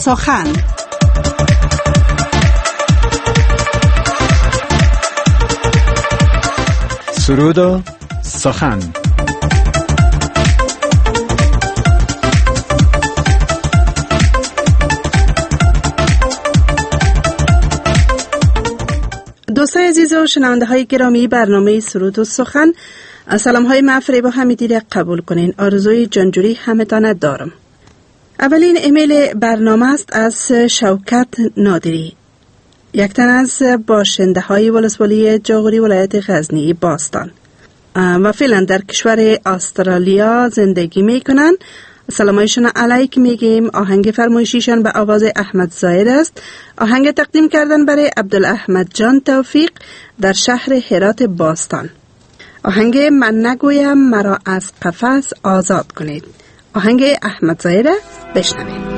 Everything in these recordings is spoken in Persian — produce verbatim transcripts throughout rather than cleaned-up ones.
سخن. سرود و سخن. دوستای عزیز و شنونده های گرامی برنامه سرود و سخن، سلام های مفرح و حمیدی را قبول کنین. آرزوی جانجوری همتان دارم. اولین ایمیل برنامه است از شوکت نادری، یک تن از باشنده های ولسوالی جاغوری ولایت غزنی باستان و فعلا در کشور استرالیا زندگی می کنند. سلامایشان علیک میگیم. آهنگ فرمایشیشان به آواز احمد زاید است. آهنگ تقدیم کردن برای عبدالاحمد جان توفیق در شهر هرات باستان. آهنگ من نگویم مرا از قفس آزاد کنید. آهنگ احمد زاید بشنوید.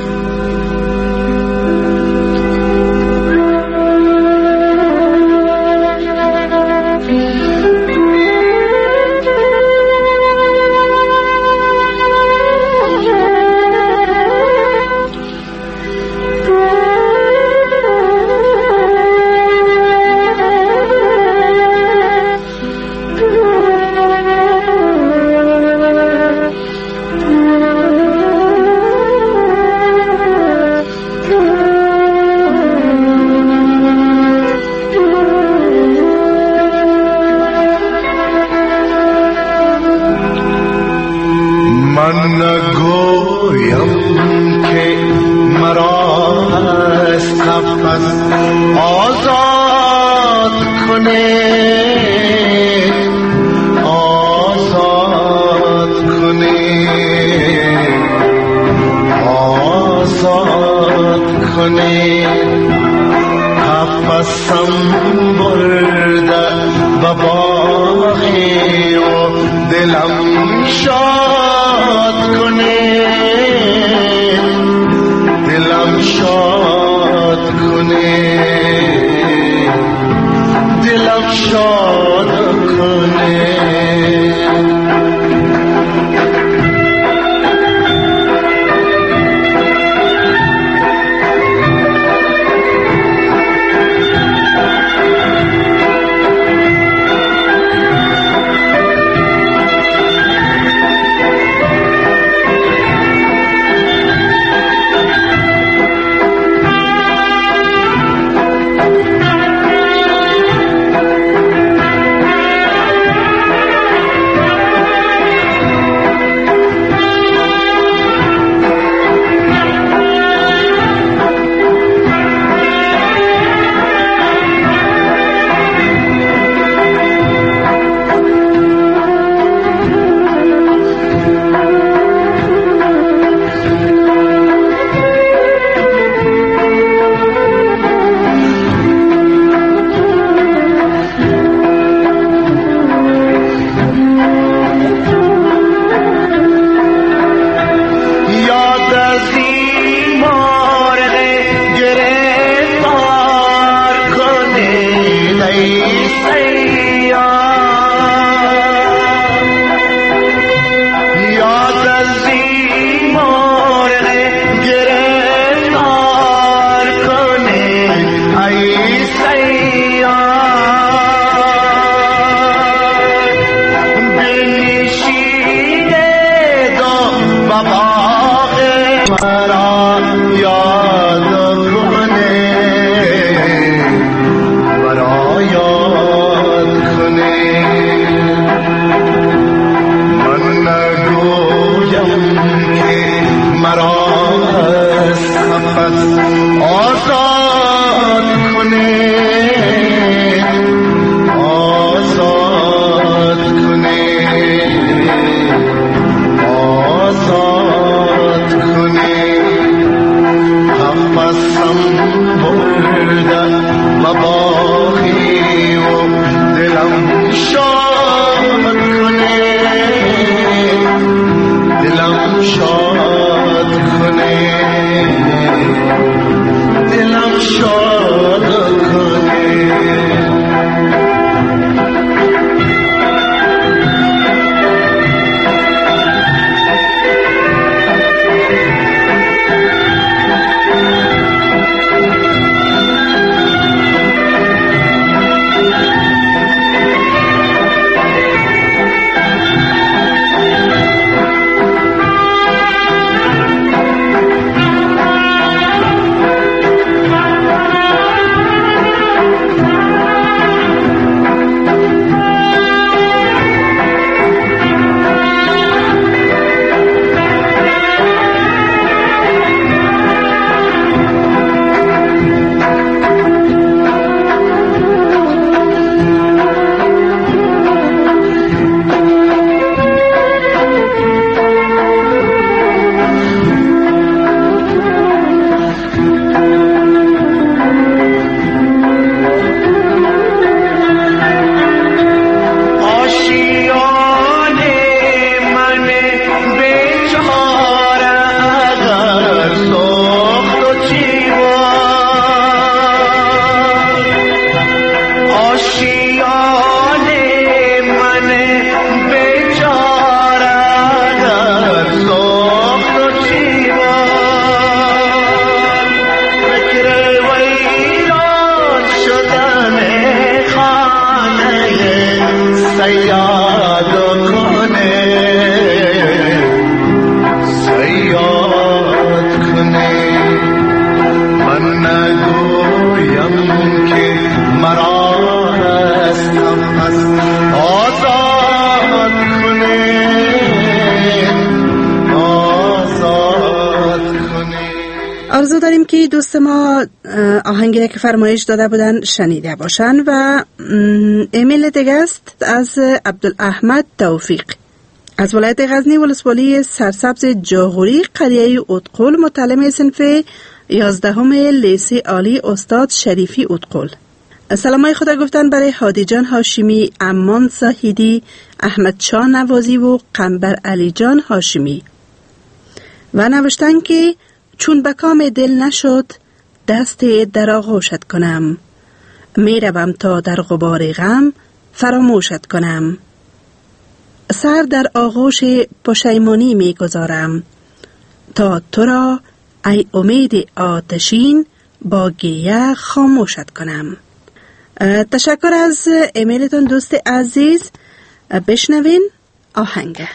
آرزو داریم که دوست ما آهنگی که فرمایش داده بودن شنیده باشن. و ایمیل دیگه است از عبدالاحمد توفیق از ولایت غزنی، ولسوالی سرسبز جاغوری، قریه اتقل، متعلم صنف یازدهم لیسه عالی استاد شریفی اتقل. سلامای خدا گفتن برای هادی جان هاشمی، امان زاهدی، احمد شاه نوازی و قنبر علی جان هاشمی. و نوشتن که چون به کام دل نشد دست در آغوشت کنم، می روم تا در غبار غم فراموشت کنم. سر در آغوش پشیمانی می گذارم تا تو را ای امید آتشین با گیه خاموشت کنم. تشکر از ایمیلتون دوست عزیز. بشنوین آهنگ.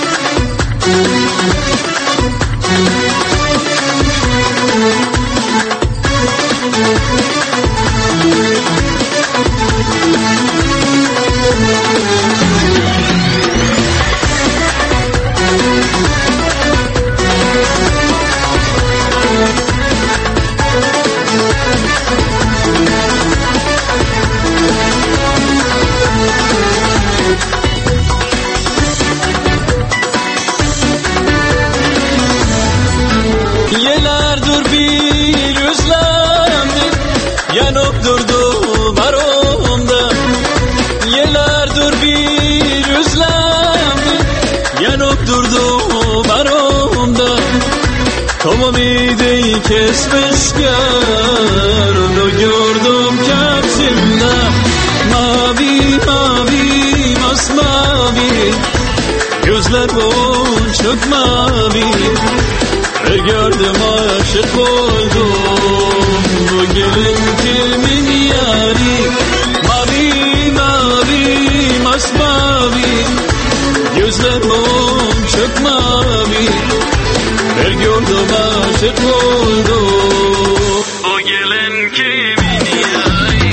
Umideyi kesmişken onu gördüm kendimde. Mavi mavi masmavi gözler boncuk mavi. Ve gördüm aşık oldum bu gelin kimin yari. Mavi mavi masmavi gözler boncuk mavi. Her gördüm aşık oldum o gelen kimin yari.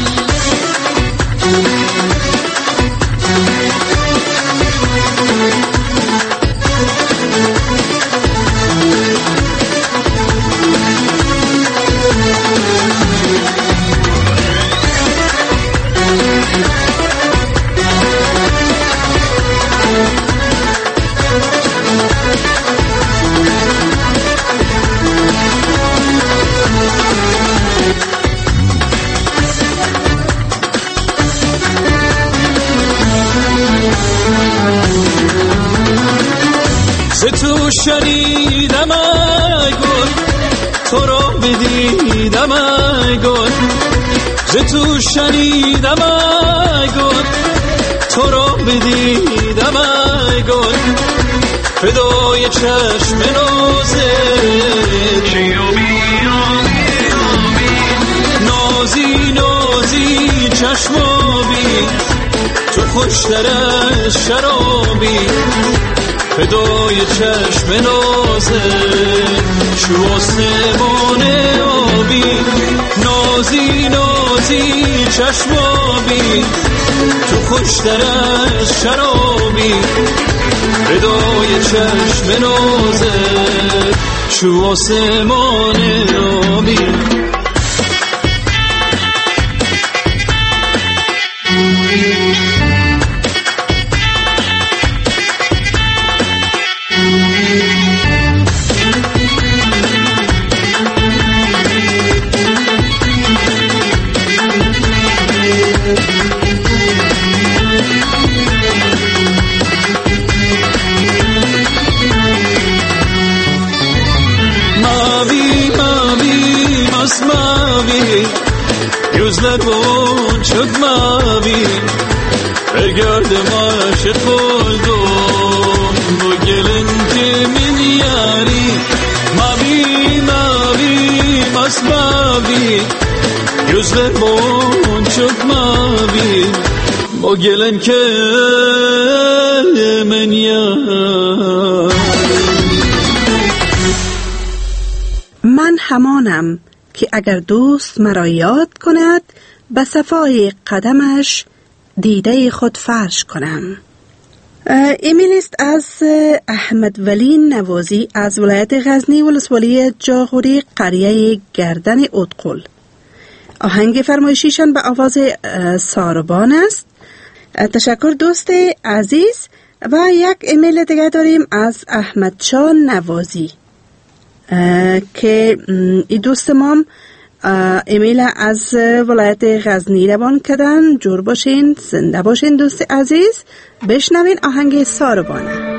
تو شنیدم ای گل تو را بدیدم ای گل ز تو شنیدم ای گل تو را بدیدم ای گل فدای چشم نازت نازی نازی چشمابی تو خوشتر از شرابی فدای چشم نازت شو آسمان آبی نازی نازی چشمابی تو خوشتر از شرابی فدای چشم نازت شو آسمان آبی gözler boncuk mavi ve gördüm aşık oldum bu gelin kimin yari. Mavi mavi masmavi gözler boncuk mavi bu gelin kimin yari. من همانم که اگر دوست مرا یاد کند به صفای قدمش دیده خود فرش کنم. ایمیل است از احمد ولی نوازی از ولایت غزنی ولسوالی جاغوری قریه گردن ادقل. آهنگ فرمایشیشان به آواز ساربان است. تشکر دوست عزیز. و یک ایمیل دیگه داریم از احمد شاه نوازی که این دوست ما ایمیل از ولایت غزنی روان کردن. جور باشین، زنده باشین دوست عزیز. بشنوین آهنگ ساربانه.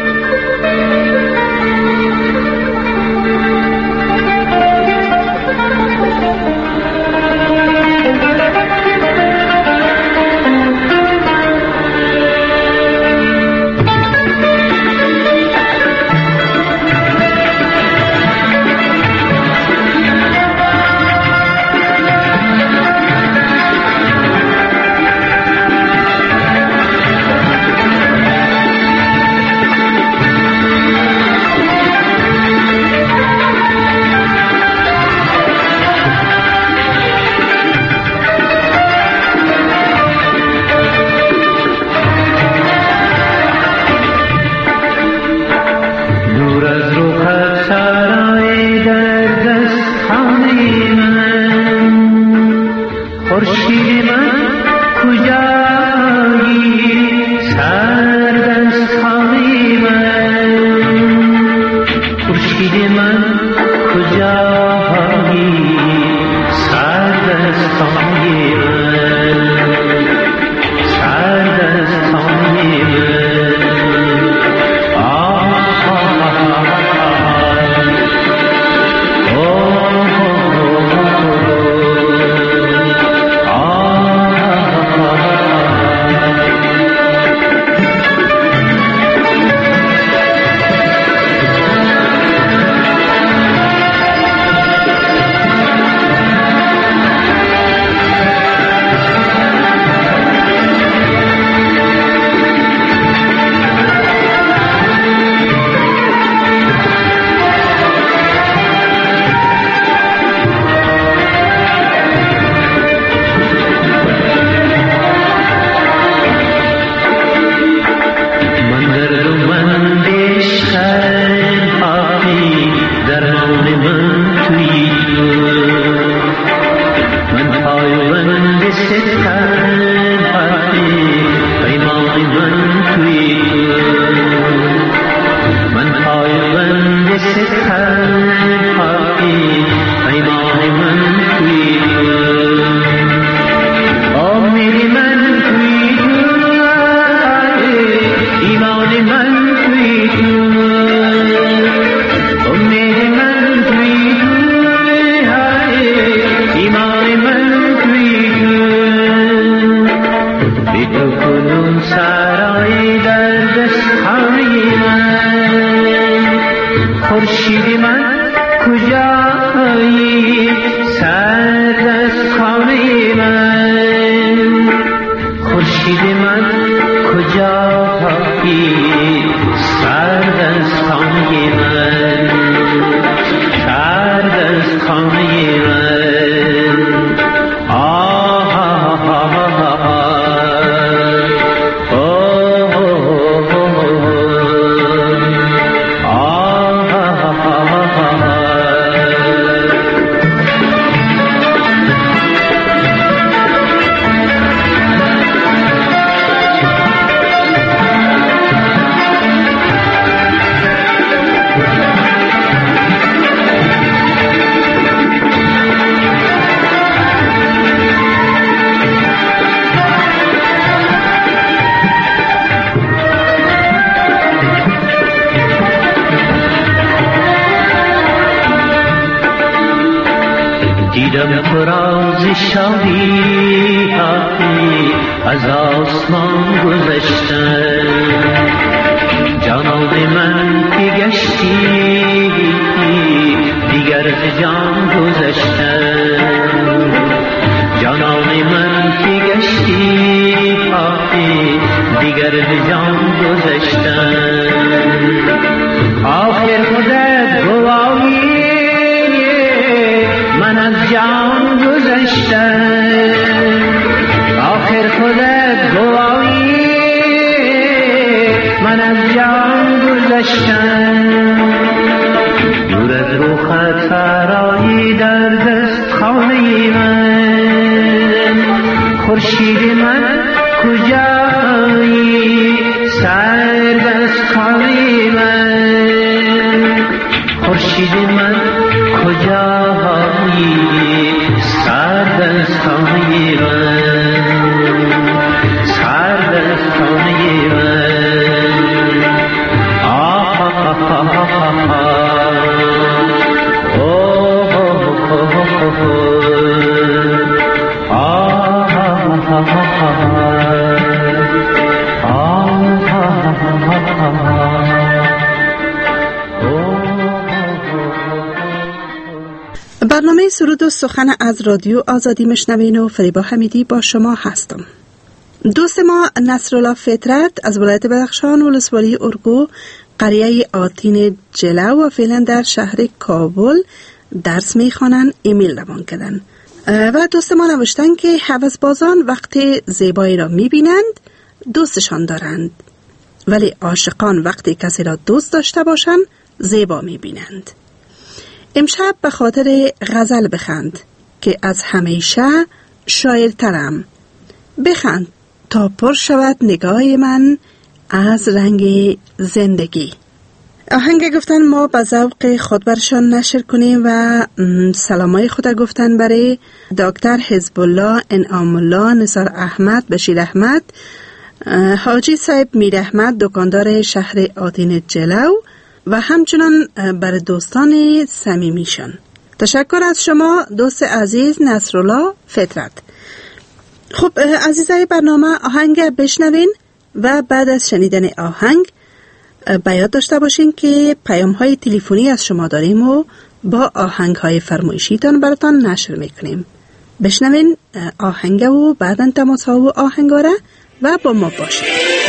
دیدم تو راز شادی آتی از آسمان گذشتن، جانان من که گشتی دیگر ز جان گذشتن، جانان من که گشتی آتی دیگر ز جان گذشتن. آخر خودت گواهی من از جان گذشتم، آخر خودت گواهی گذشتن دور از روخت سرایی در دست خانه من خورشید من کجایی سربستانه من خورشید من کجایی سربستانه من سربستانه من آه آه آه آه برنامه سرود و سخن از رادیو آزادی مشنوین و فریبا حمیدی با شما هستم. دوست ما نصرالله فطرت از ولایت بدخشان ولسوالی ارگو قریه آتین جلو و فعلا در شهر کابل درس میخوانند ایمیل روان کردن و دوست ما نوشتن که هوسبازان وقتی زیبایی را میبینند دوستشان دارند ولی عاشقان وقتی کسی را دوست داشته باشند زیبا میبینند. امشب به خاطر غزل بخند که از همیشه شاعرترم، بخند تا پر شود نگاه من از رنگ زندگی. آهنگ گفتن ما به ذوق خود برشان نشر کنیم و سلامای خود گفتن برای دکتر حزب الله، انعام الله، نثار احمد، بشیر احمد، حاجی صاحب میر احمد دکاندار شهر آتین جلو و همچنان بر دوستان صمیمیشان. تشکر از شما دوست عزیز نصرالله فطرت. خب عزیزای برنامه آهنگ بشنوین و بعد از شنیدن آهنگ به یاد داشته باشین که پیام های تلفنی از شما داریم و با آهنگ های فرمایشیتان براتان نشر میکنیم. بشنوین آهنگ و بعداً تماس ها و آهنگاره و با ما باشین.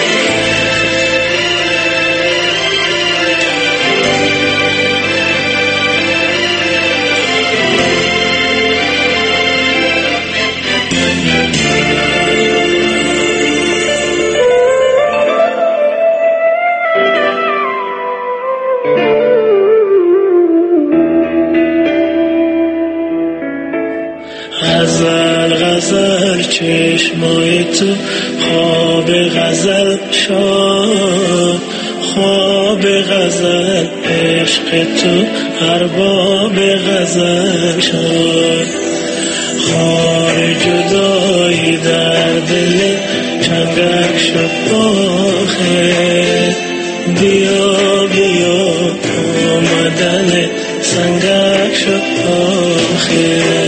غزل غزل چشمای تو خواب غزل شد، خواب غزل عشق تو ارباب غزل شد. خار جدایی در دل چنگک شد آخه، بیا بیا آمدن سنگک شد آخه.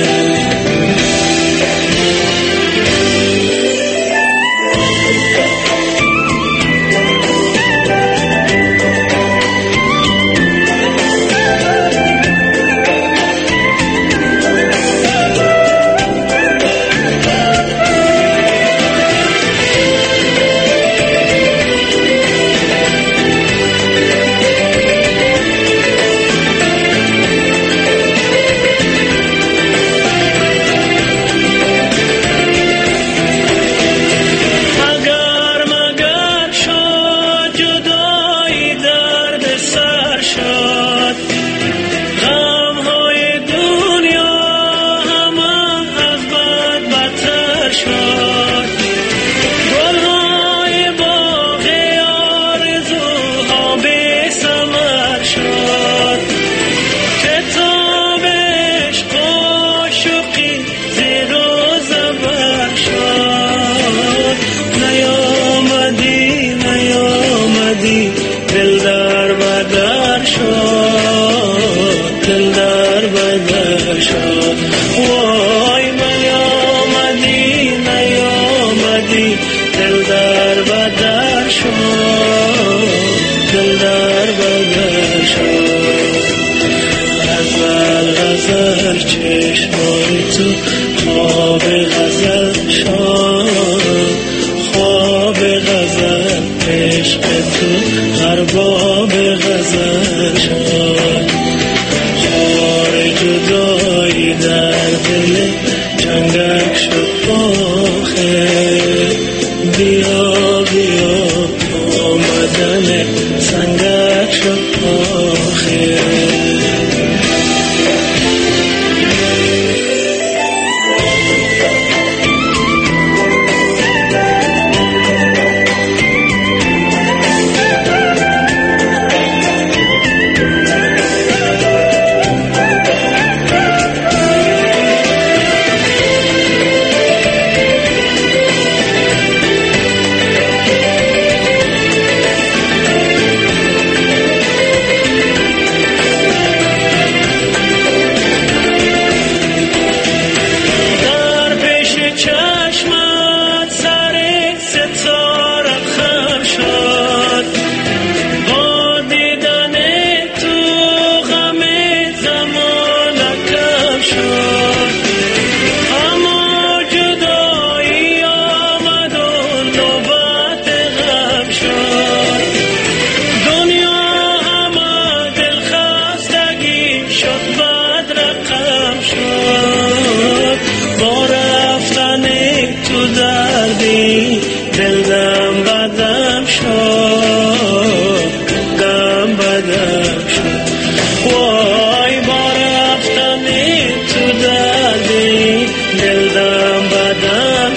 چشمای تو خواب غزل شد، خواب غزل عشق تو ارباب غزل شد. خار جدایی در دل چنگک شد آخه، بیا بیا آمدن سنگک شد.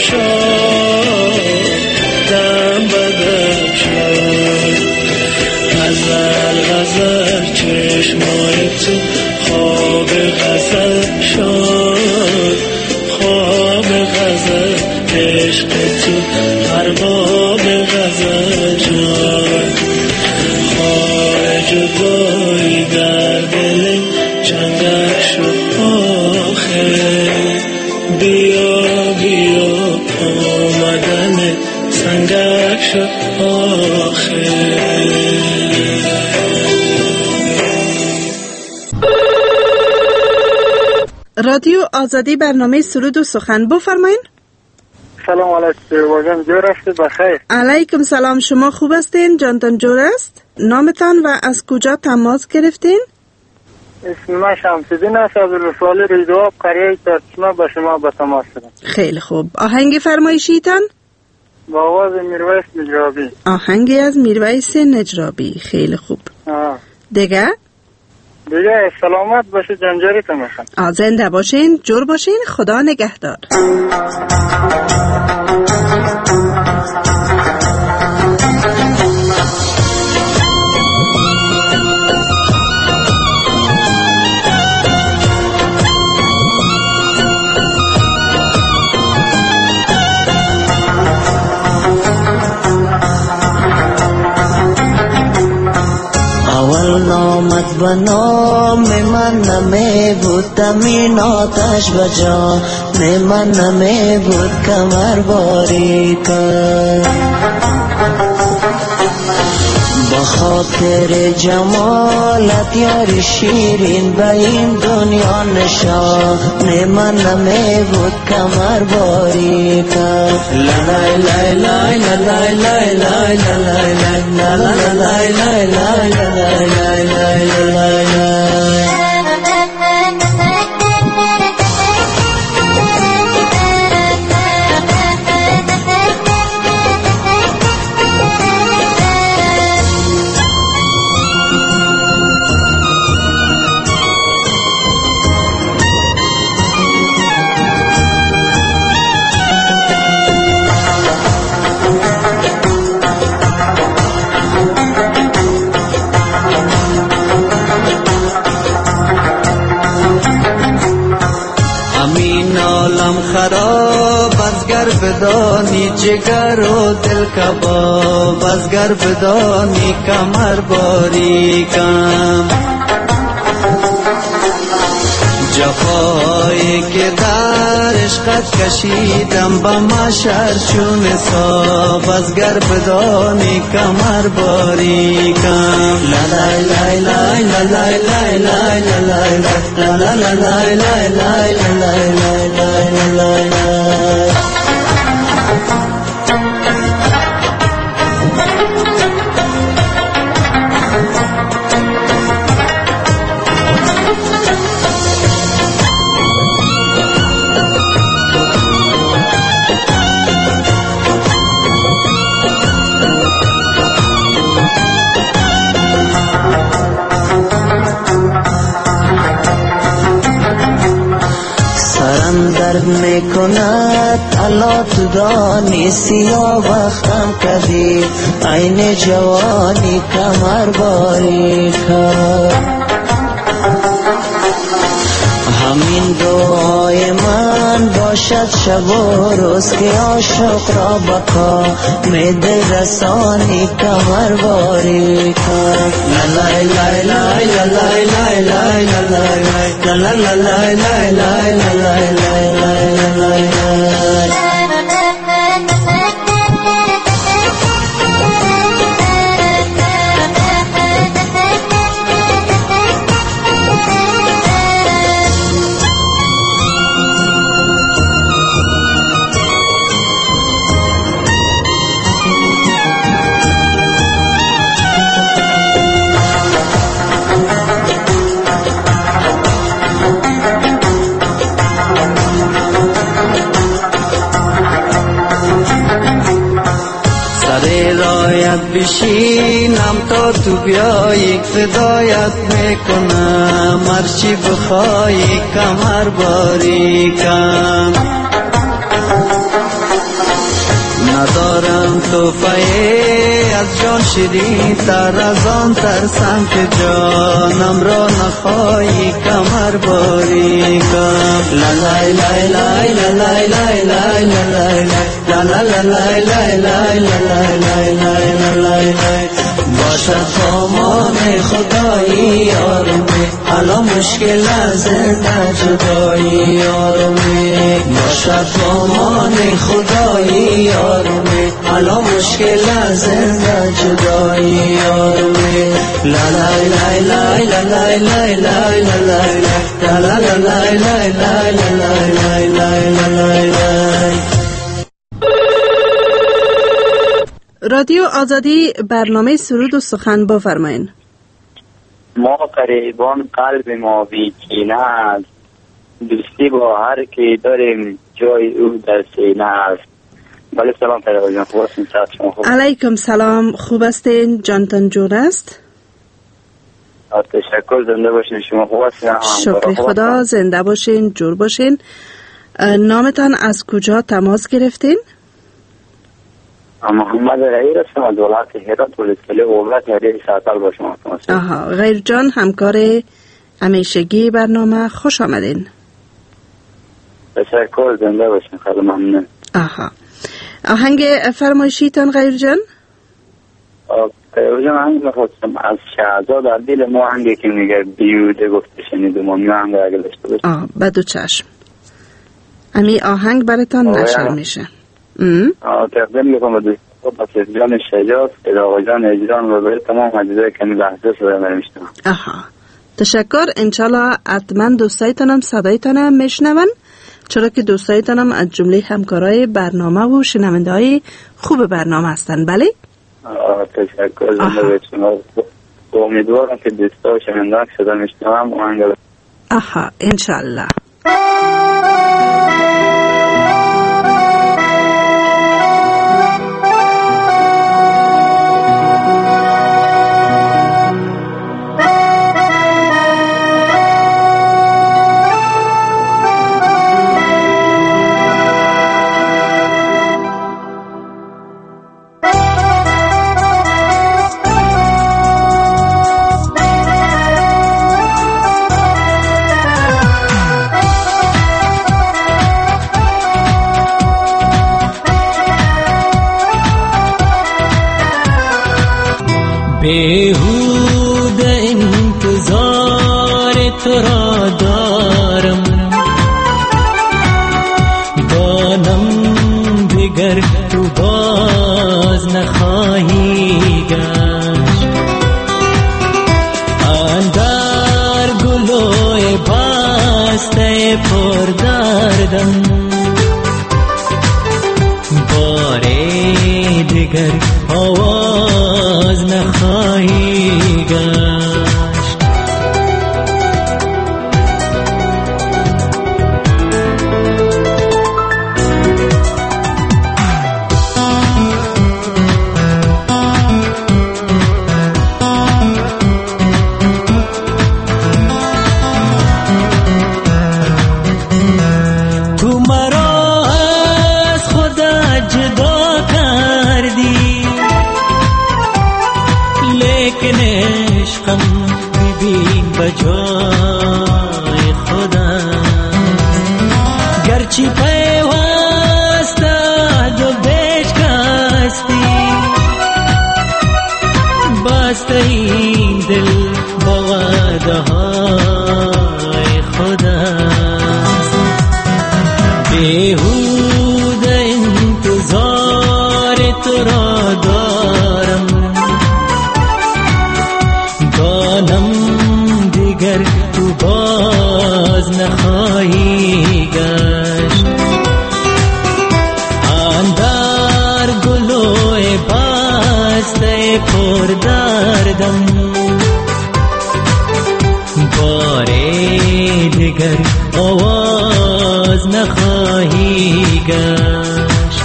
شد دم بدم شد غزل غزل چشمای تو خواب غزل شد خواب غزل عشق تو ارباب غزل شد خواه جدایی در دل جنگل شد آخه بیا بیا آمدن سنگک شد آخه. رادیو آزادی برنامه سرود و سخن بفرمایین. سلام علیکم واجم جور است بخیر. علیکم سلام، شما خوب هستین؟ جانتان جور است؟ نامتان و از کجا تماس گرفتین؟ اسم من شمس‌الدین است از رسال ریدواب قریه ترچمه به شما به تماس شدم. خیلی خوب، آهنگ فرمایشیتان؟ با آواز میرویس نجرابی. آهنگی از میرویس نجرابی، خیلی خوب. آه. دیگه؟ دیگه سلامت باشه جنجاریتون میخوام. آه زنده باشین، جور باشین، خدا نگهدار. نامت به نام من نمی بود تمین آتش بجا من نمی بود کمر باری کن با خاطر جمالت یاری شیرین به این دنیا نشان من نمی بود کمر باری کن لای لای لای لای لای لای لای لای لای لای لای. خراب از گر بدانی جگر و دل کباب از گر بدانی کمر باری کم جفایی که در عشقت کشیدم با مشر چون حساب از گر بدانی کمر باری کم لای لای لای لای لای لای لای لای لای لای لای لای لای. میکند الا تو دانی سیاه وقتم کدی عین جوانی کمر باری کن همین دعای من باشد شب و روز که عاشق را بقا میده رسانی کمر باری کن لای لای لای لای لای لای لای لای لای لای لای لای. بشینم تا تو بیایی فدایت میکنم هرچی بخوایی کمر باری کن توفه از جان شیرین تر از آن ترسم که جانم را نخواهی کمر باری کن. لا لای لای لای لای لای لای لای لا لا لا لای لای لای لای لای لای لای باشد سامان خدایی آرمی حالا مشکل زنده جدایی آرمی باشد سامان خدایی آرمی حالا مشکل زنده جدایی آرمی لا لای لای لای لای لای لای لای لا لا لا لای لای لای لای لای لای لای. رادیو آزادی برنامه سرود و سخن بفرمایید. ما قریبان قلب ما بی کینه است، دوستی با هر کی داریم جای او در سینه است. بله سلام پیدا جان، خوب هستین؟ شما خوب؟ علیکم سلام، خوب هستین؟ جانتان جور است؟ تشکر، زنده باشین. شما خوب هستین؟ شکر خدا، زنده باشین، جور باشین. نامتان از کجا تماس گرفتین؟ محمد غیر هستم از ولایت هرات، ولسوالی ولایت هرات ساعتال با شما تماس. آها، غیر جان همکار همیشگی برنامه، خوش آمدین. تشکر، زنده باشین، خیلی ممنون. آها، آهنگ فرمایشیتان غیر جان؟ غیر جان آهنگ میخواستم از شهزاد در دل ما، آهنگی که میگه بیوده گفته شنیدم، اون آهنگ اگه داشته باشیم. آه، بدو چشم. امی آهنگ براتان نشر میشه. تقدیم میکنم به دوستان بسیار جان شجاع، آقا جان اجران و به تمام عزیزای کمی لحظه صدای من میشنم. آها، تشکر. انشالله حتما دوستایتانم صدایتانم میشنون، چرا که دوستایتانم از جمله همکارای برنامه و شنونده های خوب برنامه هستن. بله؟ تشکر، زنده به شما. امیدوارم که دوستا و شنونده ها صدا میشنم و انگل. آها، انشالله. बेहूद इंतजार तेरा दारम दानम दिगर तू बाज न खाहीगा अंदर गुलोए बास्ते पर दर्दम बारे दिगर आवाज न खाहीगा بجای خدا گرچه پیوسته دو بشکستی بسته این دل با وعده های خدا بیهود انتظار تو را دارم دانم دیگر تو باز نخواهی گشت اندر گلوی بسته پر دردم باره دیگر آواز نخواهی گشت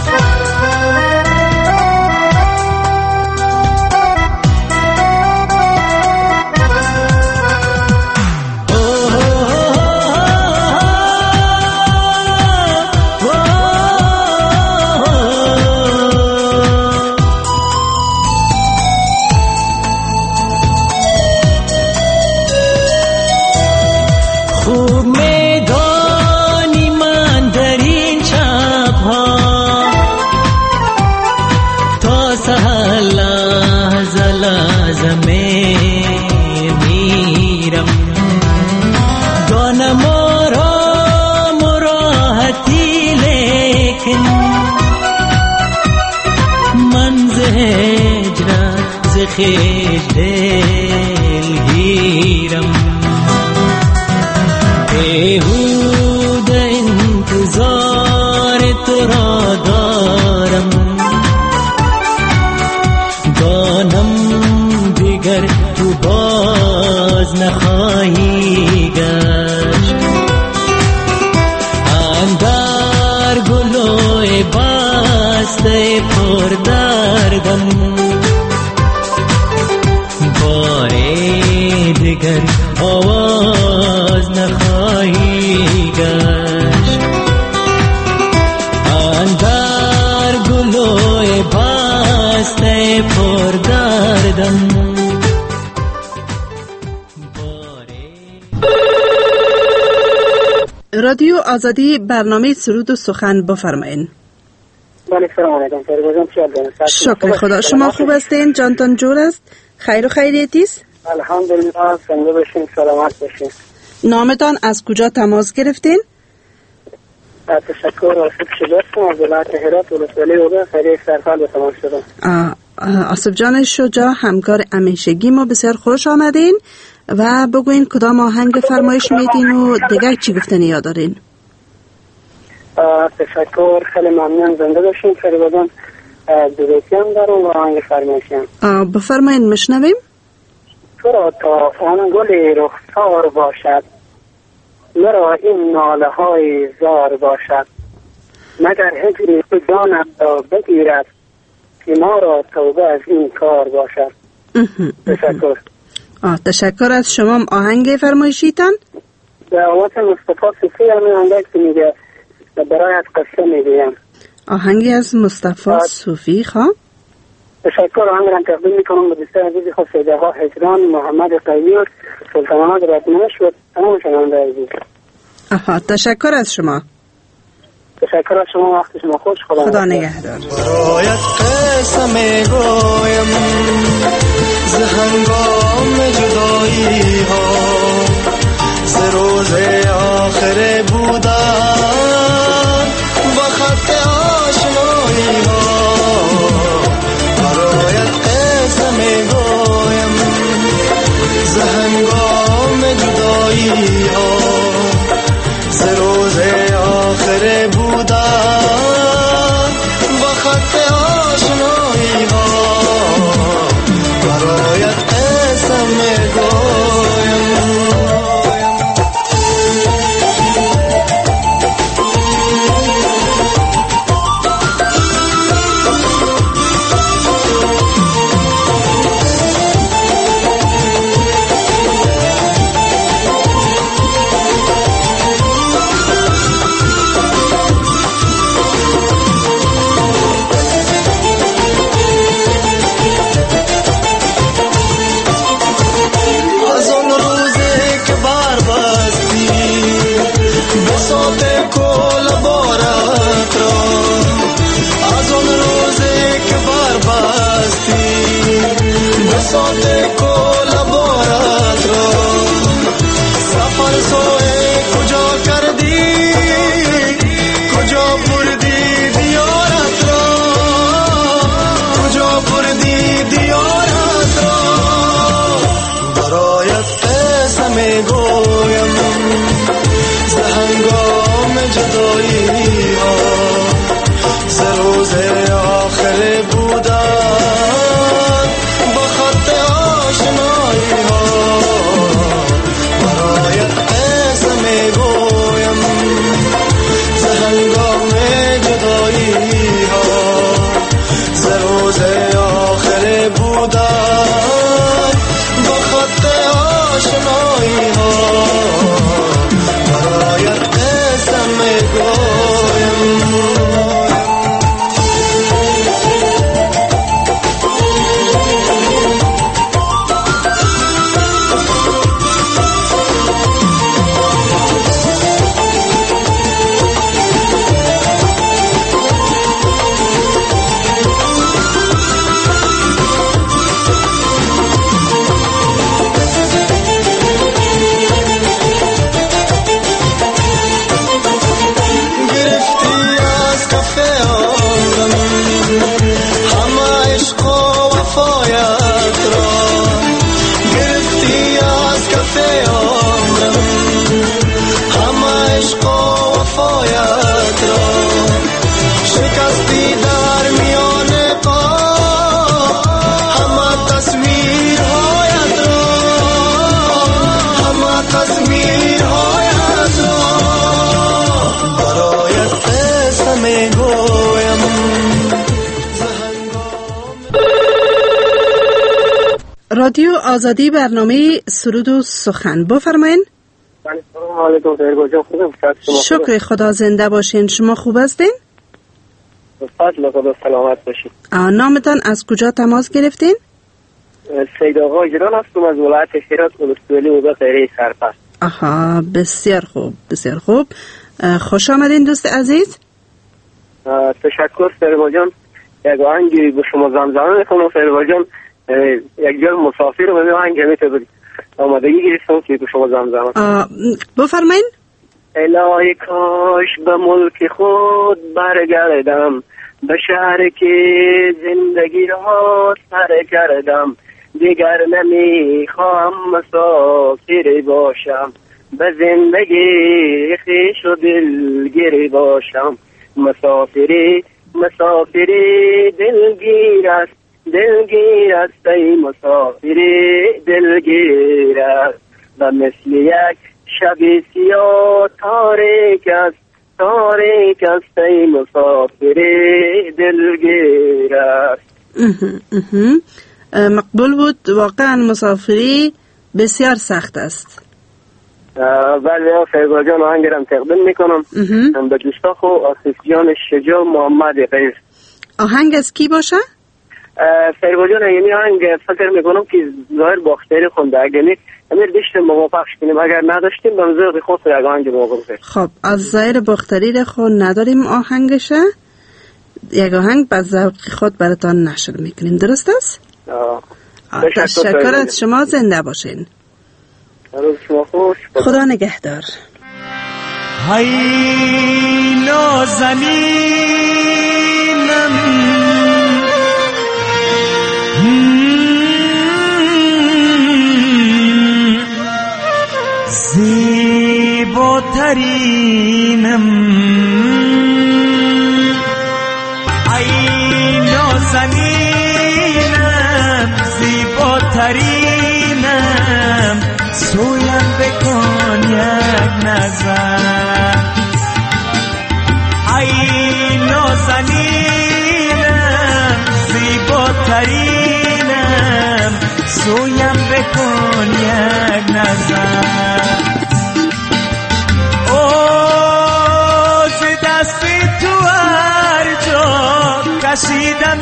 خیش دلگیرم بیهوده انتظار تو را دارم دانم دیگر تو باز نخواهی گشت اندر گلوی بسته پر دردم باری دیگر آواز نخواهی گشت اندر گلوی بسته پر دردم. رادیو آزادی برنامه سرود و سخن بفرمایین. بله سلام علیکم فرزان چیه؟ شکر خدا. شما خوب هستین؟ جانتان جور است؟ خیر و خیریتی است؟ الحمدلله زنده باشین سلامت باشین. نامتان از کجا تماس گرفتین؟ تشکر آصف شجاع از ولایت هرات ولسوالی اوبه خیلی سرفال به تماس شدم. آصف جان شجاع همکار همیشگی ما، بسیار خوش آمدین و بگوین کدام آهنگ فرمایش میدین و دیگر چی گفتنی یاد دارین؟ تشکر خیلی ممنون زنده باشین. خیلی بدون دو بیتی هم دارم و آهنگ فرمایشیم. بفرمایین مشنویم. تو را تا آن گل رخسار باشد مرا این ناله های زار باشد مگر هجری تو جانم را بگیرد که ما را توبه از این کار باشد. تشکر. آه تشکر از شما. آهنگ فرمایشیتان دعوت مصطفی صوفی همین آهنگ که میگه برایت قصه میگویم. آهنگی از مصطفی صوفی خواه. تشکر. آهنگ را تقدیم میکنم به دوستان عزیزی خود سیده ها هجران محمد قیور سلطانات رادمنش و تمام شنونده عزیز. آها تشکر از شما. تشکر از شما. وقت شما خوش. خدا, خدا نگهدار. برایت قصه میگویم ز هنگام جدایی ها ز روز آخر بودن و خط آشنایی ها برایت قصه میگویم ز هنگام جدایی ها ز روز آخر بودن و خط آشنایی ها برایت قسم میگویم. رادیو آزادی، برنامه سرود و سخن، بفرمایین. سلام علیکم فرگو جان، خوبم؟ شکر خدا، زنده باشین. شما خوب هستین؟ فضل خدا سلامت باشین. نامتان از کجا تماس گرفتین؟ سید آقا جلال هستم از ولایت هرات، ولسوالی و خیره سرپس. آها، بسیار خوب بسیار خوب. خوش آمدین دوست عزیز. تشکر فرگو جان. یک آهنگی به شما زمزمه میکنم فرگو جان. یک جا مسافر رو به آهنگ همیته بود آمادگی گرفتم که به شما زمزمه. بفرمایین. الهی کاش به ملک خود برگردم، به شهر که زندگی را سر کردم، دیگر نمیخوام مسافر باشم، به زندگی خویش و دلگیر باشم. مسافری مسافری دلگیر است، دلگیر است ای مسافری دلگیر است، و مثل یک شب سیاه تاریک است، تاریک است ای مسافری دلگیر است. مقبول بود. واقعا مسافری بسیار سخت است. بله فرگو جان، آهنگرم تقدیم میکنم به دوستاخ و آصف جان شجاع محمد غیر. آهنگ از کی باشه؟ فرگو جان یعنی آهنگ فکر میکنم که ظاهر باختری خونده، اگر نیست امیر داشتیم موقع پخش کنیم، اگر نداشتیم به مزاق خود یک آهنگ موقع بکنیم. خب از ظاهر باختری خون نداریم آهنگشه، یک آهنگ به ذوق خود براتان نشر میکنیم. درست است؟ تشکر از شما، زنده باشین. خدا نگهدار. های نازنینم زیباترینم، ای نازنینم زیباترینم، سویم بکن یک نظر. ای نازنینم زیباترینم، سویم بکن یک نظر. او ز دست تو هر جا کشیدم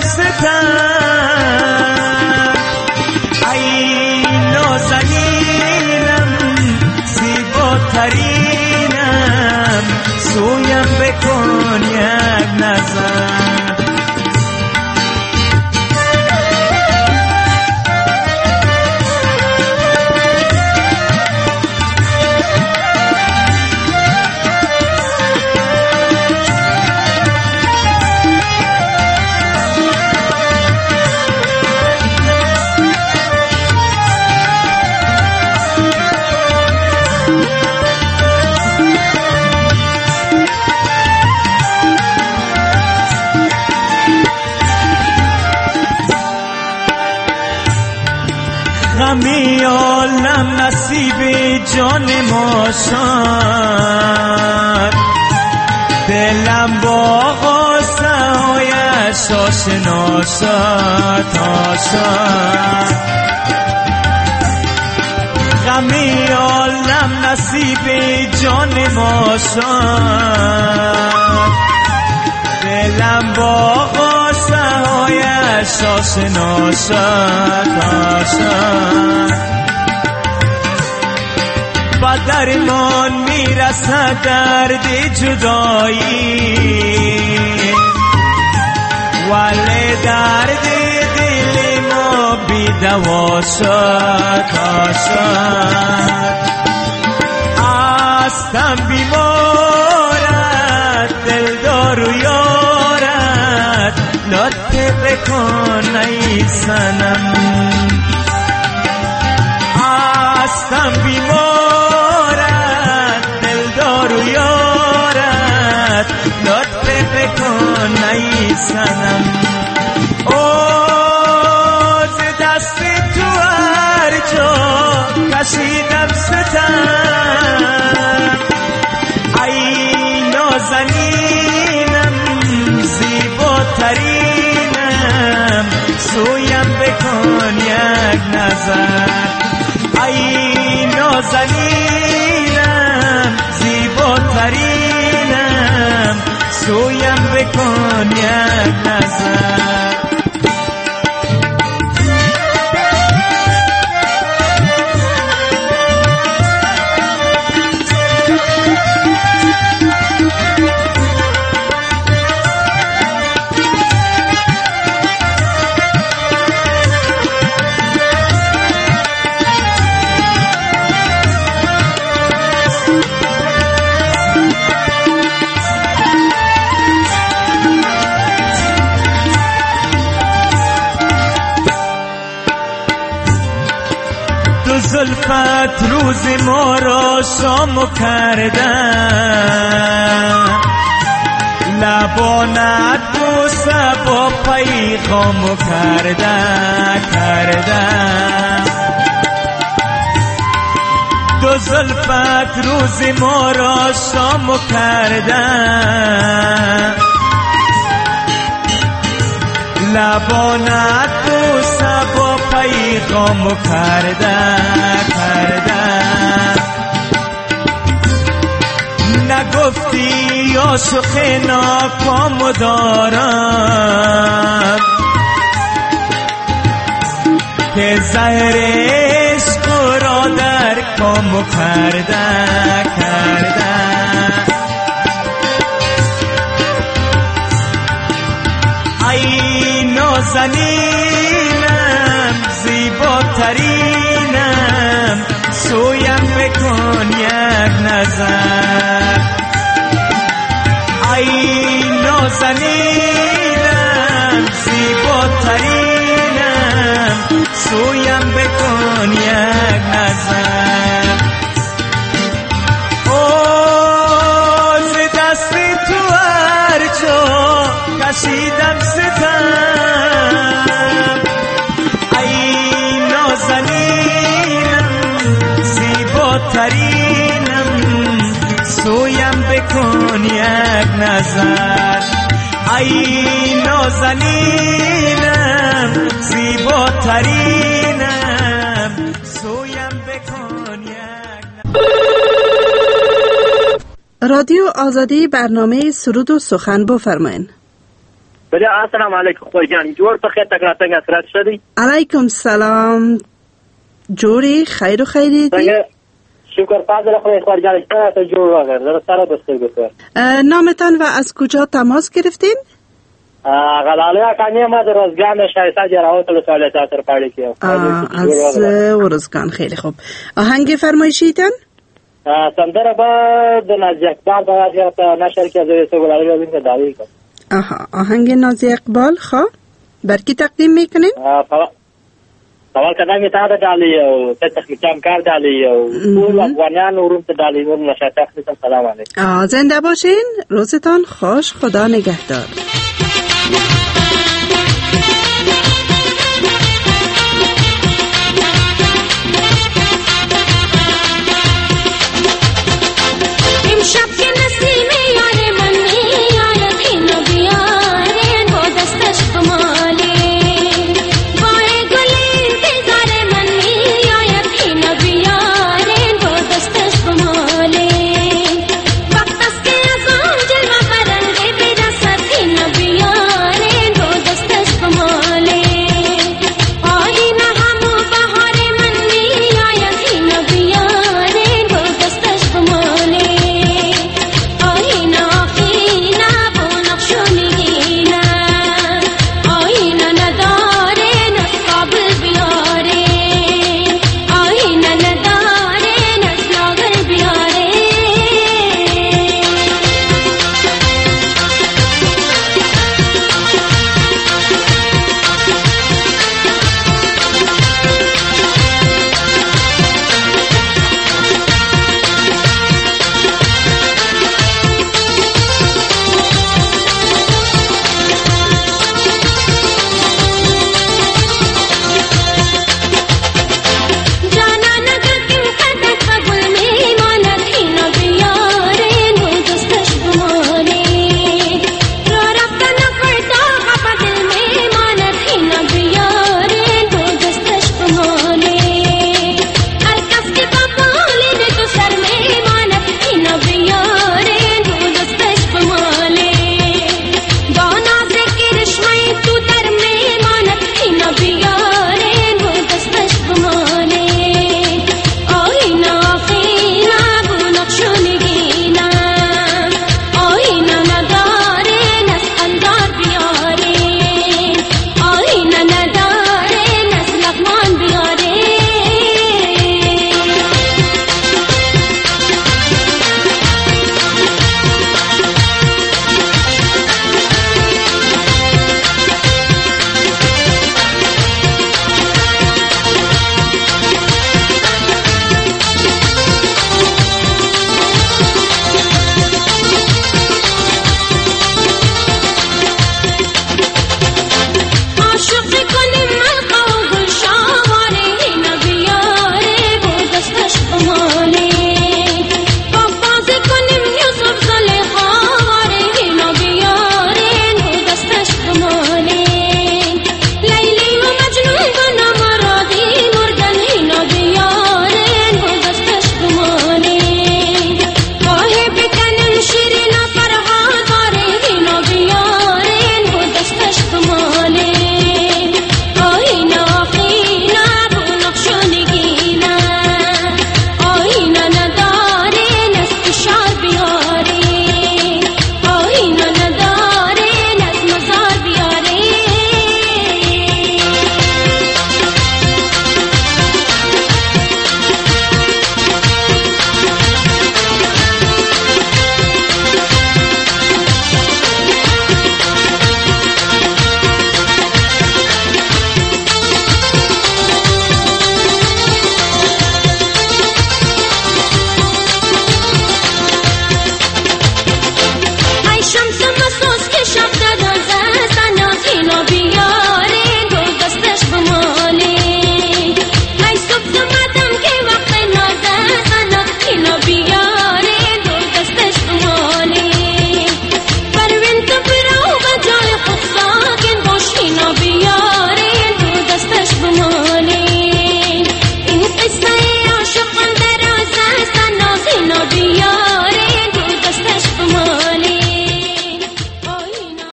ستم، ای نازنینم زیباترینم، سویم بکن یک نظر. غمی عالم نصیب جان ما شد، دلم با غصه هایش آشنا شد شد. غمی عالم نصیب جان ما شد، دلم با غصه هایش آشنا شد شد. با درمان میرسد درد جدایی، ولی درد دل ما بی دوا شد شد. هستم بیمارت دلدار و یارت، لطف بکن ای صنم. هستم بیمارت دلدار و یارت، لطف بکن ای صنم. او ز دست تو هر جا کشیدم ستم، ای نازنینم زیباترینم، سویم بکن یک نظر. بکن یک نظر. زلفت روز ما را شام کردن، لبانت بوسه با پیغام کردن کردن. دو زلفت روز ما را شام کردن، لبانت بوسه با پیغام کردن کردن. نگفتی عاشق ناکام دارم که زهر عشق را در کام کردن کردن. ای نازنینم زیباترینم، سویم بکن یک نظر. ای نازنینم زیباترینم، سویم بکن یک نظر. اوز دست تو هرچو کشیدم ستم، ای نازنینم زیباترینم، سویم بکن یک نظر. ای نازنینم زیباترینم، سویم بکن یک نظر. رادیو آزادی برنامه سرود و سخن بفرمایید. بله السلام علیکم خوی جان، جور بخیر تکرار تنگ اسرات شدی؟ علیکم سلام، جوری خیر و خیری دی؟ شکر فضل خوی خوی جان، اشترا جور وگر در سارا بسیر بسیر. نامتان و از کجا تماس گرفتین؟ غلاله کنی ما در روزگان شایسته جراحت لساله تاثر پاڑی کیا. از ورزگان، خیلی خوب. آهنگ فرمایشیتن؟ سندر با نازی اقبال باید یا نشر که زوی سو گلاله بیابین که داوی کن. آها، آهنگ نازی اقبال خواه بر کی تقدیم میکنین؟ سوال کدام تا دالی او تخمیکم کار دالی او پول افغانیان روم ته دالی نور نشه تخمیکم. سلام علیکم. زنده باشین، روزتان خوش، خدا نگهدار.